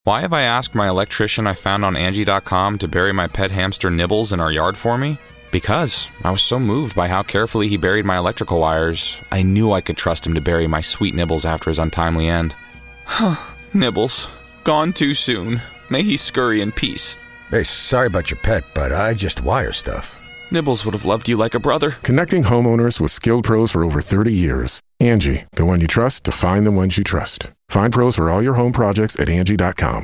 Why have I asked my electrician I found on Angie.com to bury my pet hamster Nibbles in our yard for me? Because I was so moved by how carefully he buried my electrical wires, I knew I could trust him to bury my sweet Nibbles after his untimely end. Nibbles, gone too soon. May he scurry in peace. Hey, sorry about your pet, but I just wire stuff. Nibbles would have loved you like a brother. Connecting homeowners with skilled pros for over 30 years. Angie, the one you trust to find the ones you trust. Find pros for all your home projects at Angie.com.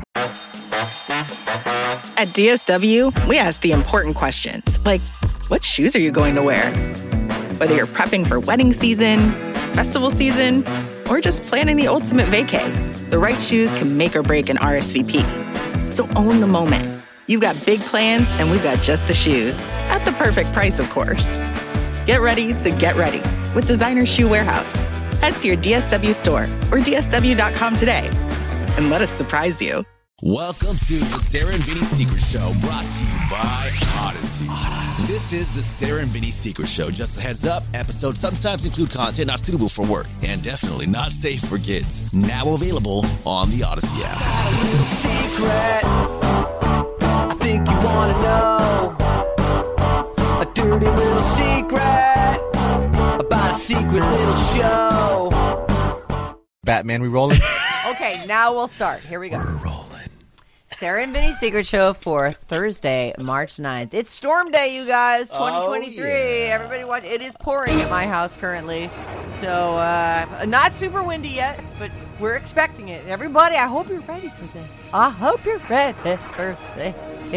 At DSW, we ask the important questions, like, what shoes are you going to wear? Whether you're prepping for wedding season, festival season, or just planning the ultimate vacay, the right shoes can make or break an RSVP. So own the moment. You've got big plans, and we've got just the shoes. At the perfect price, of course. Get ready to get ready with Designer Shoe Warehouse. Head to your DSW store or DSW.com today and let us surprise you. Welcome to the Sarah and Vinny Secret Show, brought to you by Odyssey. This is the Sarah and Vinny Secret Show. Just a heads up, episodes sometimes include content not suitable for work and definitely not safe for kids. Now available on the Odyssey app. Secret, I think you want to know a dirty little secret about a secret little show. Batman, we rolling? Okay, now we'll start. Here we go. We're rolling. Sarah and Vinny's Secret Show for Thursday, March 9th. It's Storm Day, you guys, 2023. Oh, yeah. Everybody watch. It is pouring at my house currently. So, not super windy yet, but we're expecting it. Everybody, I hope you're ready for this. I hope you're ready for this.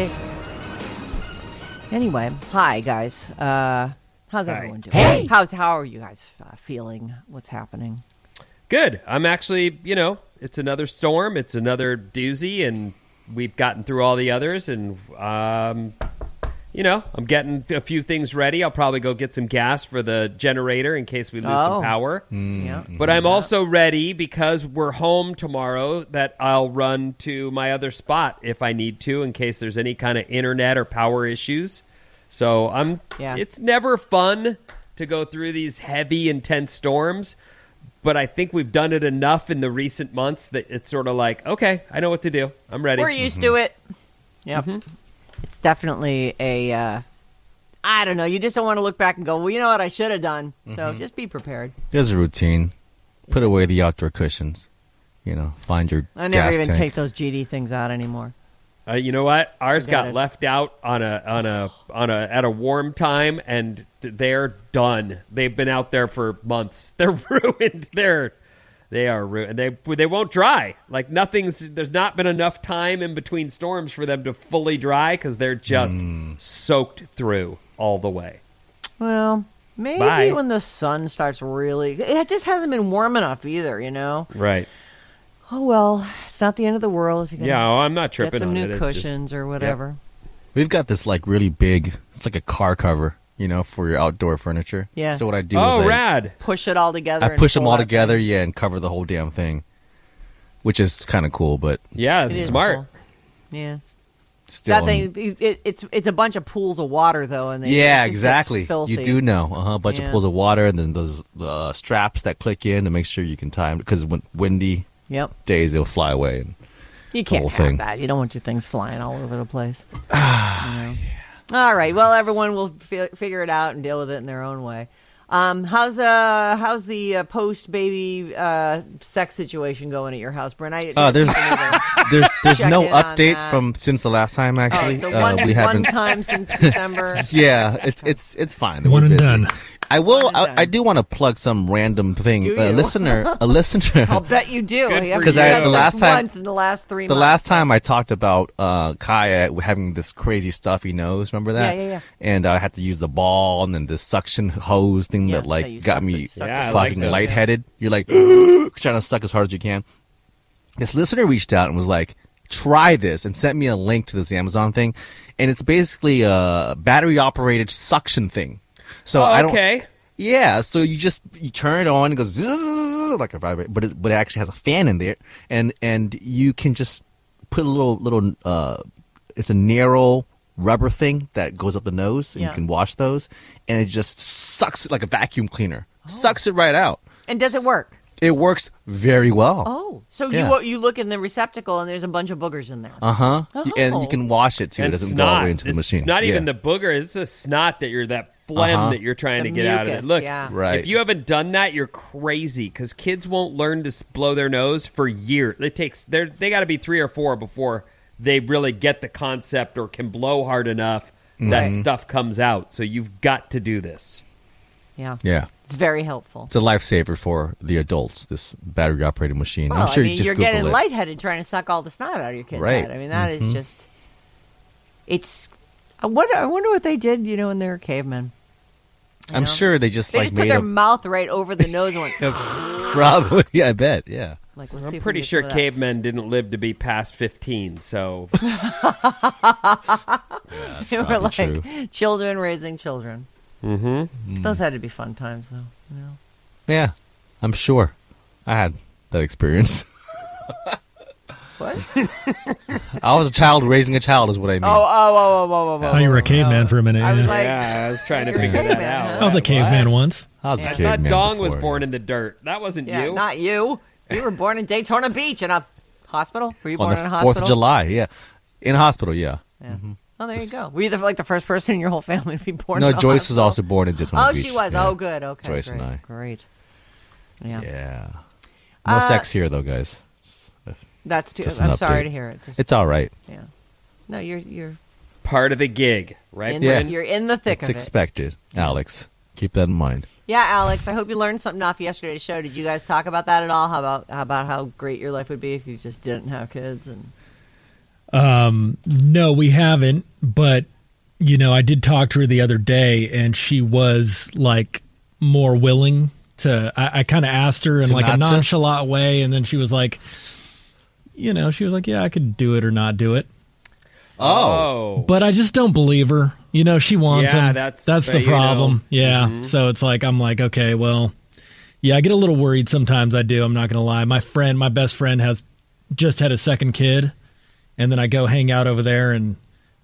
Anyway, hi, guys. How's everyone doing? Hey! How are you guys feeling? What's happening? Good. I'm actually, it's another storm. It's another doozy, and we've gotten through all the others, and, I'm getting a few things ready. I'll probably go get some gas for the generator in case we lose some power. Yeah. But I'm also ready because we're home tomorrow that I'll run to my other spot if I need to in case there's any kind of internet or power issues. So it's never fun to go through these heavy, intense storms. But I think we've done it enough in the recent months that it's sort of like, okay, I know what to do. I'm ready. We're used to it. Yep. It's definitely I don't know. You just don't want to look back and go, well, you know what I should have done. So just be prepared. There's a routine. Put away the outdoor cushions. Find your I never gas even tank. take those GD things out anymore. You know what? Ours Forget got it. left out at a warm time, and they're done. They've been out there for months. They're ruined. They are ruined. They won't dry. Like there's not been enough time in between storms for them to fully dry because they're just soaked through all the way. Well, maybe Bye. when the sun starts really, it just hasn't been warm enough either. Right. Oh well, it's not the end of the world if you can I'm not get tripping some on new it. It's cushions or whatever. We've got this really big, it's like a car cover, for your outdoor furniture. Yeah. So what I do Oh, is rad. Push it all together. I and push them pull all out together, things. and cover the whole damn thing, which is kind of cool, but Yeah, It it's is smart. cool. Yeah. still. That thing, it's a bunch of pools of water though, and Yeah, it just exactly. gets filthy. You do know. A bunch of Yeah. pools of water, and then those straps that click in to make sure you can time, because when windy Yep. days, they'll fly away. And You the can't whole have thing. that. You don't want your things flying all over the place. All right. Well, everyone will figure it out and deal with it in their own way. How's the post baby sex situation going at your house, Brent? There's Check no in on update that. from since the last time. Actually, so one, we haven't. one time since December. Yeah, it's fine. One We're and busy. done. I will. One and done. I do want to plug some random thing. Do A you? listener. I'll bet you do. Good You for haven't you. done The this last time- once in the last 3 The months. last time I talked about Kaya having this crazy stuffy nose, remember that? Yeah. And I had to use the ball and then the suction hose thing Yeah, that that you got suck- me suck Yeah, I like fucking those. lightheaded. You're like trying to suck as hard as you can. This listener reached out and was like, "Try this," and sent me a link to this Amazon thing, and it's basically a battery operated suction thing. So I don't. Okay. Yeah, so you turn it on, and it goes zzz, like a vibrate, but it actually has a fan in there, and you can just put a little it's a narrow rubber thing that goes up the nose, and Yeah. you can wash those, and it just sucks it like a vacuum cleaner, sucks it right out. And does it work? It works very well. Oh, so Yeah. you look in the receptacle and there's a bunch of boogers in there. Uh-huh. Oh. And you can wash it, too. It And doesn't go all the way into the It's machine. Not even Yeah. the booger. It's the snot that phlegm that you're trying The to get out of it. mucus, Look, yeah. Right. if you haven't done that, you're crazy because kids won't learn to blow their nose for years. They got to be 3 or 4 before they really get the concept or can blow hard enough that stuff comes out. So you've got to do this. Yeah. Yeah. It's very helpful. It's a lifesaver for the adults, this battery-operated machine. Well, I'm sure I mean, you just you're Google getting it. lightheaded trying to suck all the snot out of your kid's Right. head. I mean, that is just... It's... I wonder what they did, when they were cavemen. I'm sure they just They like just put made their a... mouth right over the nose and went... Probably, yeah, I bet, yeah. Like, let's see I'm if we pretty can get sure some of that. cavemen didn't live to be past 15, so They were probably like true. children raising children. Mm-hmm. Those had to be fun times, though. Yeah, I'm sure. I had that experience. What? I was a child raising a child is what I mean. Oh, you were a caveman for a minute. I was yeah. like, yeah, I was trying to You're a figure that caveman, out. huh? I was a caveman once. I was a I caveman thought Dong was before, born yeah. in the dirt. That wasn't yeah, you. not you. You were born in Daytona Beach in a hospital. Were you On born the in a 4th hospital? of July, yeah. In a hospital, yeah. Yeah. Oh, there you go. Were you the first person in your whole family to be born? No, in a Joyce was hospital? also born in Daytona Oh, Beach. she was. yeah. Oh, good. Okay, Joyce great. and I. Great. Yeah. Yeah. No sex here, though, guys. That's too. Just an I'm sorry update. to hear it. Just, It's all right. yeah. No, you're Part of the gig, right? in Yeah. you're in the thick It's of it. expected, Alex. Keep that in mind. Yeah, Alex. I hope you learned something off yesterday's show. Did you guys talk about that at all? How about how great your life would be if you just didn't have kids? And No, we haven't. But, I did talk to her the other day, and she was, like, more willing to... I kind of asked her in, To like, a not to? nonchalant way, and then she was like, she was like, yeah, I could do it or not do it. Oh. But I just don't believe her. She wants Yeah, him. that's the problem. Yeah. So it's like, I'm like, okay, well, yeah, I get a little worried sometimes. I do. I'm not going to lie. My best friend has just had a second kid, and then I go hang out over there, and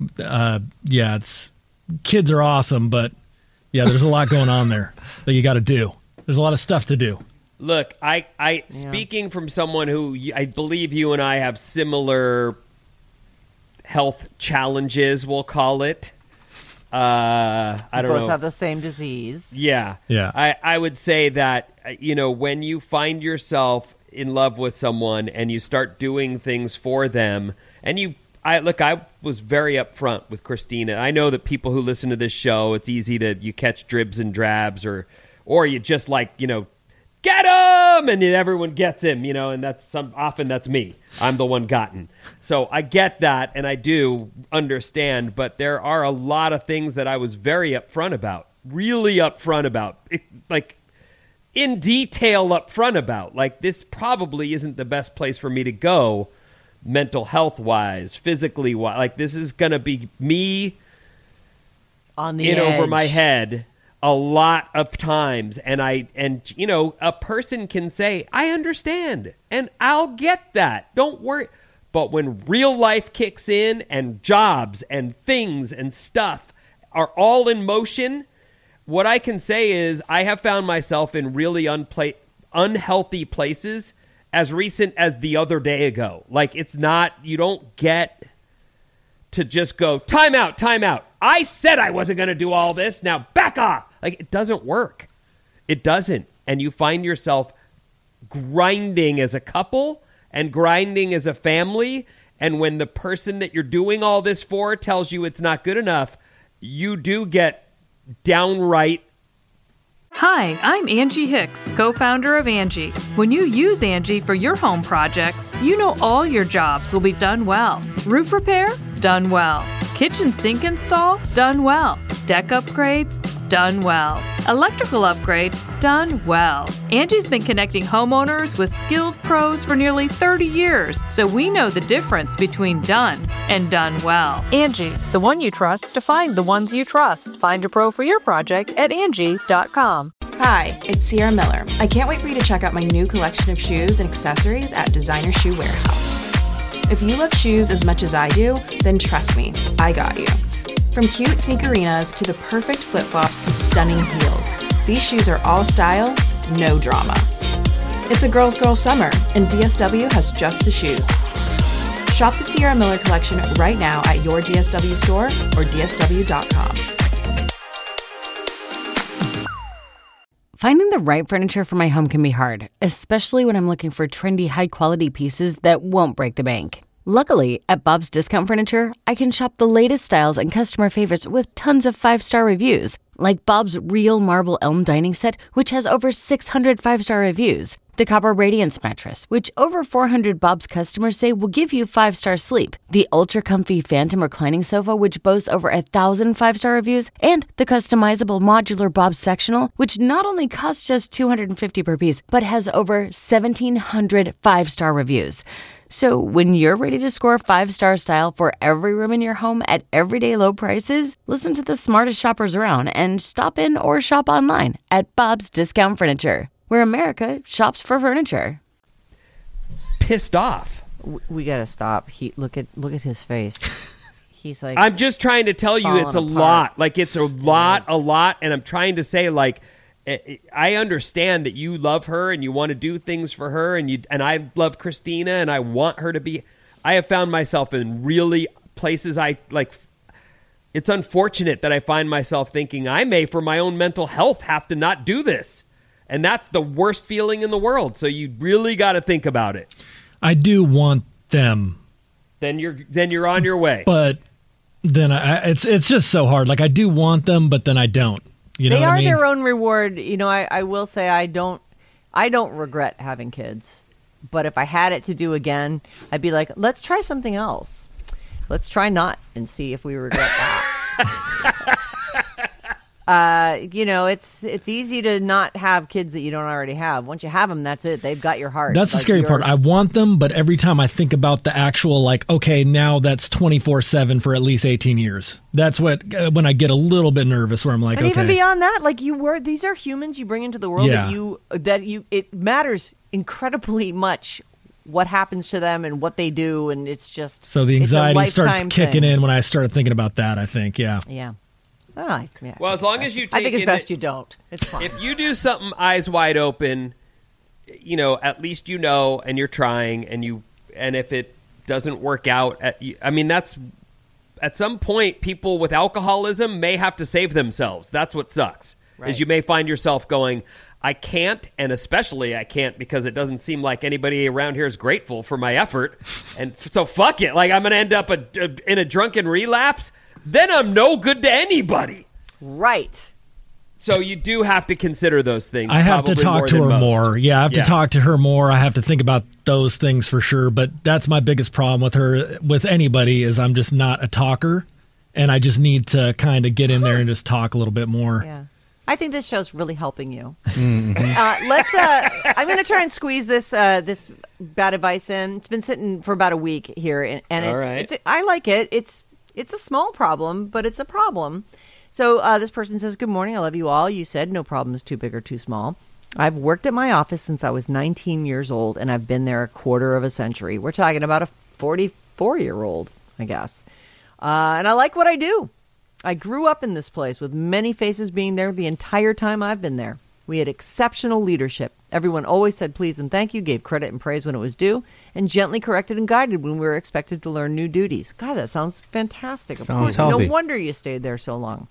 kids are awesome, but yeah, there's a lot going on there that you got to do. There's a lot of stuff to do. Look, I speaking from someone who I believe you and I have similar health challenges, we'll call it. I don't know. both have the same disease. Yeah. Yeah. I would say that, when you find yourself in love with someone and you start doing things for them, and I was very upfront with Christina. I know that people who listen to this show, it's easy you catch dribs and drabs or you just get him, and everyone gets him, and often that's me. I'm the one gotten. So I get that, and I do understand, but there are a lot of things that I was very upfront about, really upfront about, like in detail upfront about. Like, this probably isn't the best place for me to go, mental health wise, physically wise. Like, this is going to be me On the in edge. over my head a lot of times, and a person can say, I understand, and I'll get that, don't worry. But when real life kicks in and jobs and things and stuff are all in motion, what I can say is I have found myself in really unhealthy places as recent as the other day ago. Like, it's not, you don't get to just go, time out. I said I wasn't going to do all this. Now back off. Like, it doesn't work. It doesn't. And you find yourself grinding as a couple and grinding as a family. And when the person that you're doing all this for tells you it's not good enough, you do get downright. Hi, I'm Angie Hicks, co-founder of Angie. When you use Angie for your home projects, you know all your jobs will be done well. Roof repair? Done well. Kitchen sink install? Done well. Deck upgrades? Done well. Electrical upgrade? Done well. Angie's been connecting homeowners with skilled pros for nearly 30 years, so we know the difference between done and done well. Angie, the one you trust to find the ones you trust. Find a pro for your project at Angie.com. Hi, it's Sierra Miller. I can't wait for you to check out my new collection of shoes and accessories at Designer Shoe Warehouse. If you love shoes as much as I do, then trust me, I got you. From cute sneakerinas to the perfect flip-flops to stunning heels, these shoes are all style, no drama. It's a girl's girl summer, and DSW has just the shoes. Shop the Sierra Miller collection right now at your DSW store or dsw.com. Finding the right furniture for my home can be hard, especially when I'm looking for trendy, high-quality pieces that won't break the bank. Luckily, at Bob's Discount Furniture, I can shop the latest styles and customer favorites with tons of 5-star reviews, like Bob's Real Marble Elm Dining Set, which has over 600 5-star reviews. The Copper Radiance Mattress, which over 400 Bob's customers say will give you 5-star sleep. The Ultra Comfy Phantom Reclining Sofa, which boasts over 1,000 5-star reviews. And the customizable modular Bob's Sectional, which not only costs just $250 per piece, but has over 1,700 5-star reviews. So when you're ready to score 5-star style for every room in your home at everyday low prices, listen to the smartest shoppers around and stop in or shop online at Bob's Discount Furniture, where America shops for furniture. Pissed off. We gotta stop. Look at his face. He's like, I'm just trying to tell you, it's a lot. Like it's a lot, and I'm trying to say, like, I understand that you love her and you want to do things for her, and I love Christina and I want her to be. I have found myself in really places I like. It's unfortunate that I find myself thinking I may, for my own mental health, have to not do this. And that's the worst feeling in the world. So you really got to think about it. I do want them. Then you're on your way. But then it's just so hard. Like I do want them, but then I don't. You know they what are I mean? their own reward. You know, I will say I don't regret having kids. But if I had it to do again, I'd be like, let's try something else. Let's try not and see if we regret that. You know, it's easy to not have kids that you don't already have. Once you have them, that's it. They've got your heart. That's the scary part. I want them, but every time I think about the actual, like, okay, now that's 24/7 for at least 18 years. That's when I get a little bit nervous, where I'm like, but okay. even beyond that, like these are humans you bring into the world Yeah. it matters incredibly much what happens to them and what they do, and it's just So the anxiety starts kicking thing. in when I start thinking about that, I think, yeah. Yeah. Yeah, well, as long as you take I think it's best you don't. It's fine. If you do something eyes wide open, you know, at least you know, and you're trying, and if it doesn't work out, I mean, that's at some point, people with alcoholism may have to save themselves. That's what sucks, is you may find yourself going, I can't, and especially I can't because it doesn't seem like anybody around here is grateful for my effort, and so fuck it. Like I'm going to end up in a drunken relapse. Then I'm no good to anybody. Right. So you do have to consider those things. I have to talk to her more. Yeah, I have to talk to her more. I have to think about those things for sure. But that's my biggest problem with her, with anybody, is I'm just not a talker. And I just need to kind of get in there and just talk a little bit more. Yeah. I think this show's really helping you. Mm-hmm. I'm going to try and squeeze this bad advice in. It's been sitting for about a week here, and it's I like it. It's a small problem, but it's a problem. So this person says, good morning. I love you all. You said no problem is too big or too small. I've worked at my office since I was 19 years old, and I've been there a quarter of a century. We're talking about a 44-year-old, I guess. And I like what I do. I grew up in this place with many faces being there the entire time I've been there. We had exceptional leadership. Everyone always said please and thank you, gave credit and praise when it was due, and gently corrected and guided when we were expected to learn new duties. God, that sounds fantastic. Sounds healthy. No wonder you stayed there so long.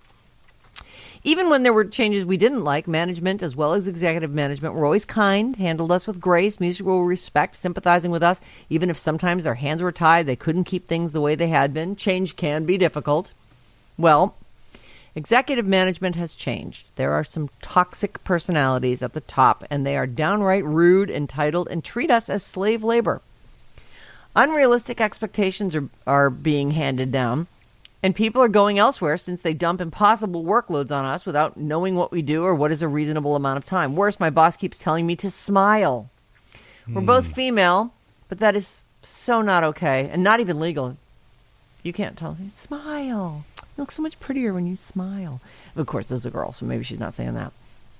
Even when there were changes we didn't like, management as well as executive management were always kind, handled us with grace, mutual respect, sympathizing with us. Even if sometimes their hands were tied, they couldn't keep things the way they had been. Change can be difficult. Well, executive management has changed. There are some toxic personalities at the top, and they are downright rude, entitled, and treat us as slave labor. Unrealistic expectations are being handed down, and people are going elsewhere since they dump impossible workloads on us without knowing what we do or what is a reasonable amount of time. Worse, my boss keeps telling me to smile. We're both female, but that is so not okay, and not even legal. You can't tell me, smile. You look so much prettier when you smile. Of course, this is a girl, so maybe she's not saying that.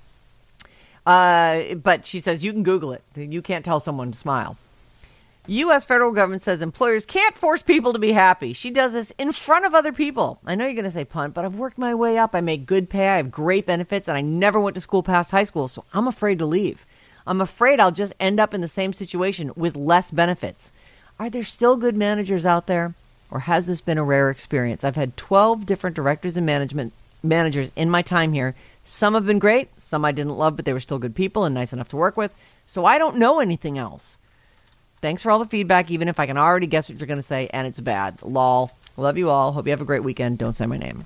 But she says you can Google it. You can't tell someone to smile. U.S. federal government says employers can't force people to be happy. She does this in front of other people. I know you're going to say punt, but I've worked my way up. I make good pay. I have great benefits, and I never went to school past high school, so I'm afraid to leave. I'm afraid I'll just end up in the same situation with less benefits. Are there still good managers out there, or has this been a rare experience? I've had 12 different directors and managers in my time here. Some have been great, some I didn't love, but they were still good people and nice enough to work with. So I don't know anything else. Thanks for all the feedback, even if I can already guess what you're going to say, and it's bad. Lol. Love you all. Hope you have a great weekend. Don't say my name.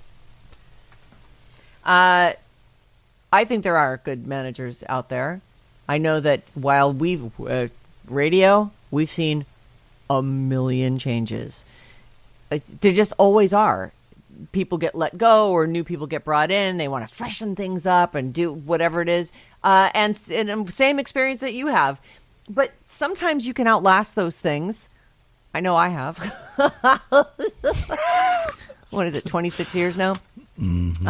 I think there are good managers out there. I know that while we've seen a million changes. There just always are. People get let go or new people get brought in. They want to freshen things up and do whatever it is. And same experience that you have. But sometimes you can outlast those things. I know I have. What is it, 26 years now? Mm-hmm.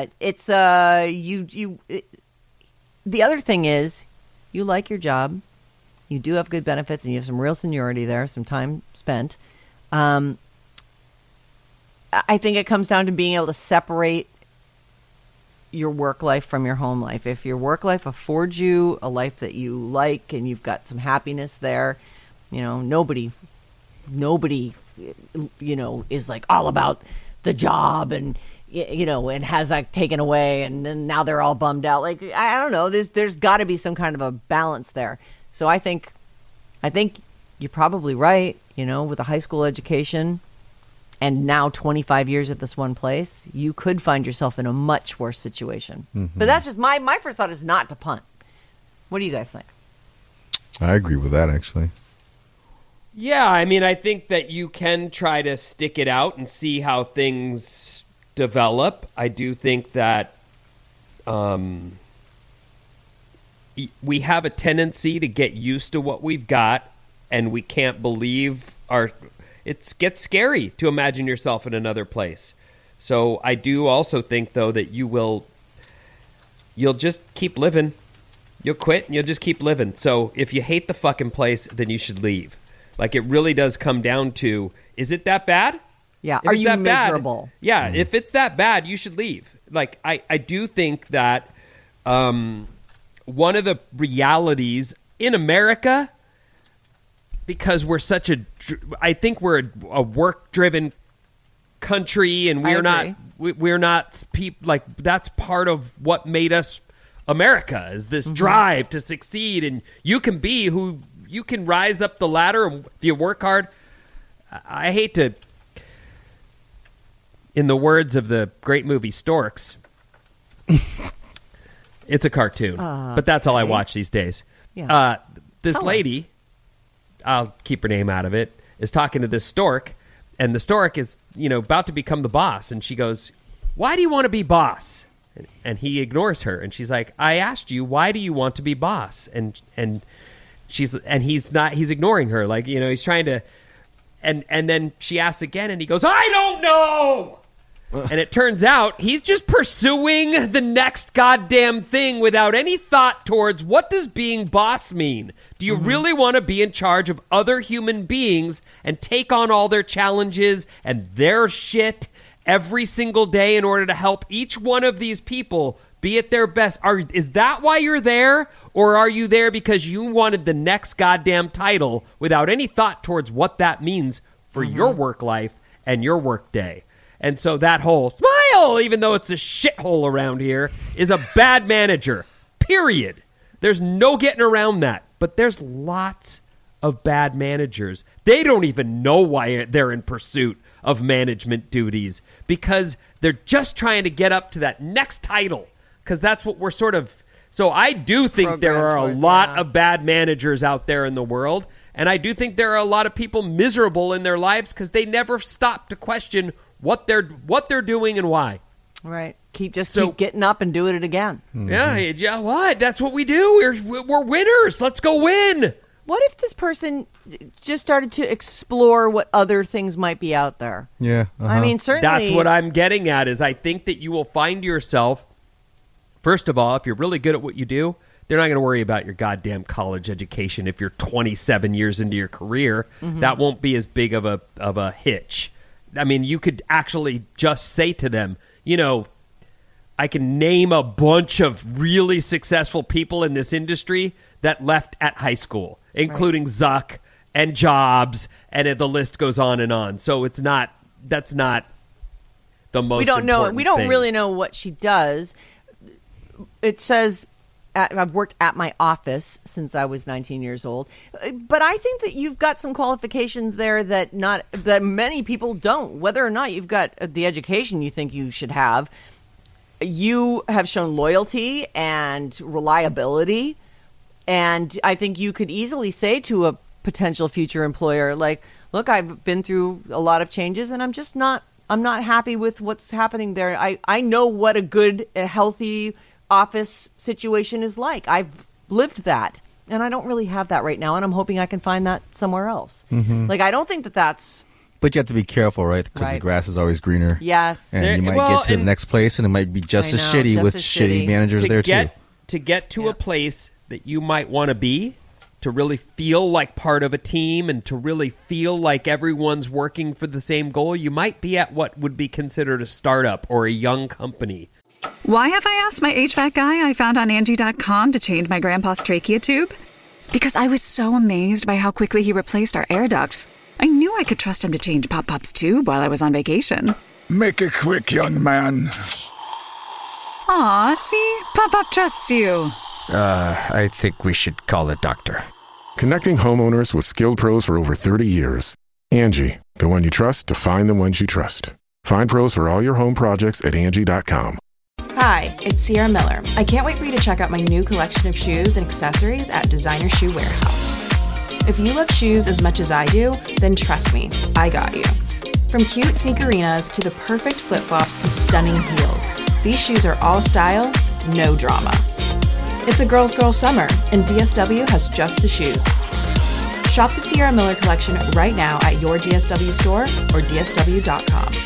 The other thing is, you like your job. You do have good benefits, and you have some real seniority there, some time spent. I think it comes down to being able to separate your work life from your home life. If your work life affords you a life that you like and you've got some happiness there, nobody, is like all about the job and has that taken away, and then now they're all bummed out. Like, I don't know. There's got to be some kind of a balance there. So I think you're probably right. With a high school education and now 25 years at this one place, you could find yourself in a much worse situation. Mm-hmm. But that's just my first thought is not to punt. What do you guys think? I agree with that, actually. Yeah, I think that you can try to stick it out and see how things develop. I do think that we have a tendency to get used to what we've got, and we can't believe it gets scary to imagine yourself in another place. So I do also think, though, that you'll just keep living. You'll quit and you'll just keep living. So if you hate the fucking place, then you should leave. Like, it really does come down to, is it that bad? Yeah. If Are you miserable? Bad, yeah. If it's that bad, you should leave. Like, I do think that one of the realities in America, because we're I think we're a work-driven country, and we're not people, like, that's part of what made us America, is this drive to succeed, and you can be who you can rise up the ladder if you work hard. I hate to, in the words of the great movie Storks, it's a cartoon, but that's all I watch these days. Yeah. This lady, I'll keep her name out of it, is talking to this stork, and the stork is, about to become the boss, and she goes, "Why do you want to be boss?" And he ignores her, and she's like, "I asked you, why do you want to be boss?" And he's ignoring her, like, he's trying to, and then she asks again, and he goes, "I don't know." And it turns out he's just pursuing the next goddamn thing without any thought towards, what does being boss mean? Do you really want to be in charge of other human beings and take on all their challenges and their shit every single day in order to help each one of these people be at their best? Is that why you're there? Or are you there because you wanted the next goddamn title without any thought towards what that means for your work life and your work day? And so that whole smile, even though it's a shithole around here, is a bad manager, period. There's no getting around that. But there's lots of bad managers. They don't even know why they're in pursuit of management duties, because they're just trying to get up to that next title, because that's what we're sort of... So I do think there are a lot of bad managers out there in the world, and I do think there are a lot of people miserable in their lives because they never stop to question what they're doing and why. Right. Keep getting up and doing it again. Mm-hmm. Yeah. What? That's what we do. We're winners. Let's go win. What if this person just started to explore what other things might be out there? Yeah. Certainly. That's what I'm getting at, is I think that you will find yourself, first of all, if you're really good at what you do, they're not going to worry about your goddamn college education if you're 27 years into your career. Mm-hmm. That won't be as big of a hitch. You could actually just say to them, I can name a bunch of really successful people in this industry that left at high school, including Zuck and Jobs, and the list goes on and on. So that's not the most We don't know. important We don't thing. really know what she does. It says, I've worked at my office since I was 19 years old. But I think that you've got some qualifications there that many people don't. Whether or not you've got the education you think you should have, you have shown loyalty and reliability. And I think you could easily say to a potential future employer, like, look, I've been through a lot of changes and I'm not happy with what's happening there. I know what a healthy office situation is like. I've lived that. And I don't really have that right now. And I'm hoping I can find that somewhere else. Mhm. Like, I don't think that's... But you have to be careful, right? Because the grass is always greener. Yes. And you might get to the next place and it might be just as shitty with shitty managers there too. To get to a place that you might want to be, to really feel like part of a team and to really feel like everyone's working for the same goal, you might be at what would be considered a startup or a young company. Why have I asked my HVAC guy I found on Angie.com to change my grandpa's trachea tube? Because I was so amazed by how quickly he replaced our air ducts. I knew I could trust him to change Pop-Pop's tube while I was on vacation. Make it quick, young man. Aw, see? Pop-Pop trusts you. I think we should call a doctor. Connecting homeowners with skilled pros for over 30 years. Angie, the one you trust to find the ones you trust. Find pros for all your home projects at Angie.com. Hi, it's Sierra Miller. I can't wait for you to check out my new collection of shoes and accessories at Designer Shoe Warehouse. If you love shoes as much as I do, then trust me, I got you. From cute sneakerinas to the perfect flip-flops to stunning heels, these shoes are all style, no drama. It's a girl's girl summer, and DSW has just the shoes. Shop the Sierra Miller collection right now at your DSW store or DSW.com.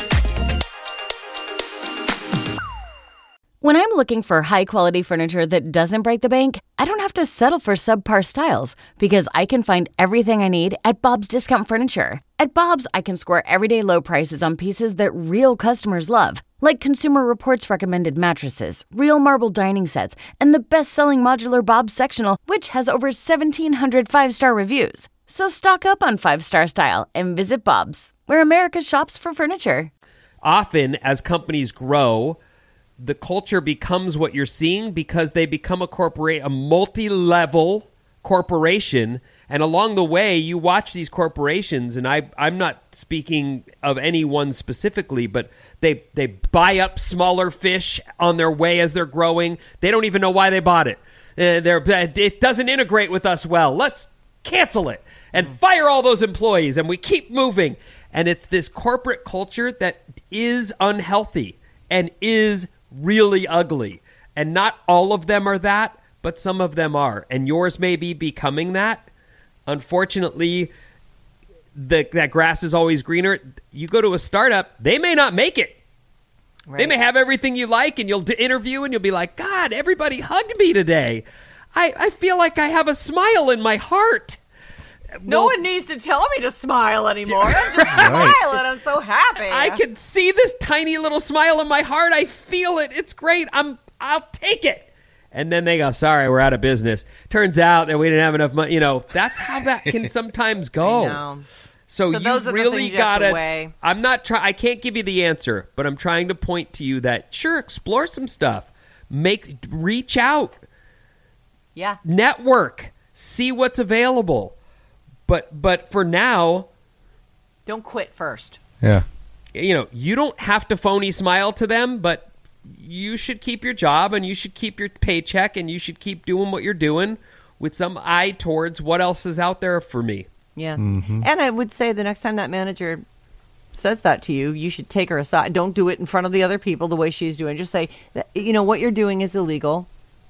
When I'm looking for high-quality furniture that doesn't break the bank, I don't have to settle for subpar styles because I can find everything I need at Bob's Discount Furniture. At Bob's, I can score everyday low prices on pieces that real customers love, like Consumer Reports recommended mattresses, real marble dining sets, and the best-selling modular Bob's Sectional, which has over 1,700 five-star reviews. So stock up on five-star style and visit Bob's, where America shops for furniture. Often, as companies grow, the culture becomes what you're seeing because they become a multi-level corporation. And along the way, you watch these corporations, and I'm not speaking of any one specifically, but they buy up smaller fish on their way as they're growing. They don't even know why they bought it. It doesn't integrate with us well. Let's cancel it and fire all those employees, and we keep moving. And it's this corporate culture that is unhealthy and is really ugly. And not all of them are that, but some of them are. And yours may be becoming that. Unfortunately, that grass is always greener. You go to a startup, they may not make it. Right. They may have everything you like, and you'll interview, and you'll be like, God, everybody hugged me today. I feel like I have a smile in my heart. No one needs to tell me to smile anymore. I'm just smiling. I'm so happy. I can see this tiny little smile in my heart. I feel it. It's great. I'll take it. And then they go, sorry, we're out of business. Turns out that we didn't have enough money. That's how that can sometimes go. I know. So those you are the really things you have to weigh. I can't give you the answer, but I'm trying to point to you that, sure, explore some stuff. Reach out. Yeah. Network. See what's available. But for now, don't quit first. Yeah. You don't have to phony smile to them, but you should keep your job and you should keep your paycheck and you should keep doing what you're doing with some eye towards what else is out there for me. Yeah. Mm-hmm. And I would say the next time that manager says that to you, you should take her aside. Don't do it in front of the other people the way she's doing. Just say, what you're doing is illegal.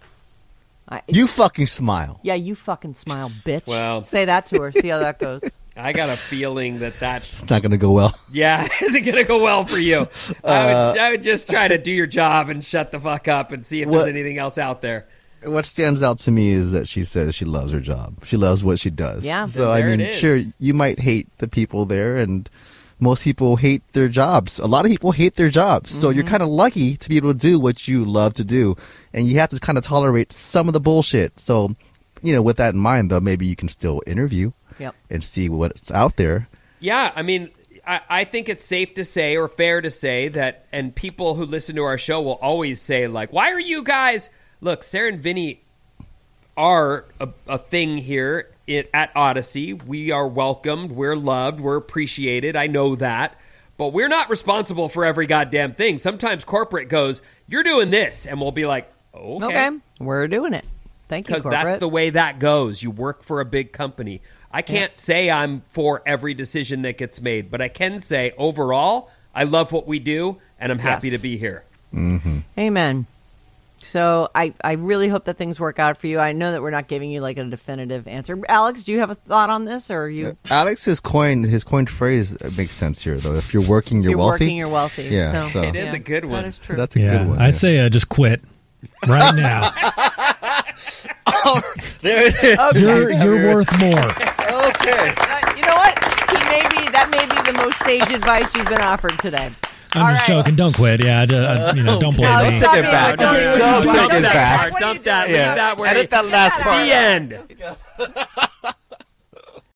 You fucking smile. Yeah, you fucking smile, bitch. Well, say that to her. See how that goes. I got a feeling that's it's not going to go well. Yeah, isn't going to go well for you. I would just try to do your job and shut the fuck up and see if there's anything else out there. What stands out to me is that she says she loves her job. She loves what she does. Yeah. So, sure, you might hate the people there, most people hate their jobs. A lot of people hate their jobs. So you're kind of lucky to be able to do what you love to do. And you have to kind of tolerate some of the bullshit. So, with that in mind, though, maybe you can still interview and see what's out there. Yeah, I mean, I think it's safe to say or fair to say that, and people who listen to our show will always say, like, why are you guys... Look, Sarah and Vinny are a thing here at Odyssey. We are welcomed, we're loved, we're appreciated. I know that. But we're not responsible for every goddamn thing. Sometimes corporate goes, you're doing this, and we'll be like, okay. We're doing it. Thank you, corporate. Because that's the way that goes. You work for a big company. I can't say I'm for every decision that gets made, but I can say overall, I love what we do, and I'm happy to be here. Mm-hmm. Amen. So I really hope that things work out for you. I know that we're not giving you like a definitive answer. Alex, do you have a thought on this, or are you? Alex's coined phrase makes sense here, though. If you're working, you're wealthy. Working, you're wealthy. Yeah, so it is a good one. That is true. That's a good one. I'd say just quit right now. There it is. Okay. You're worth more. Okay. You know what? That may be the most sage advice you've been offered today. I'm just joking. Don't quit. Yeah, don't blame me. Take it back. Don't take it back. Dump that. Leave that where Edit that last part. The end.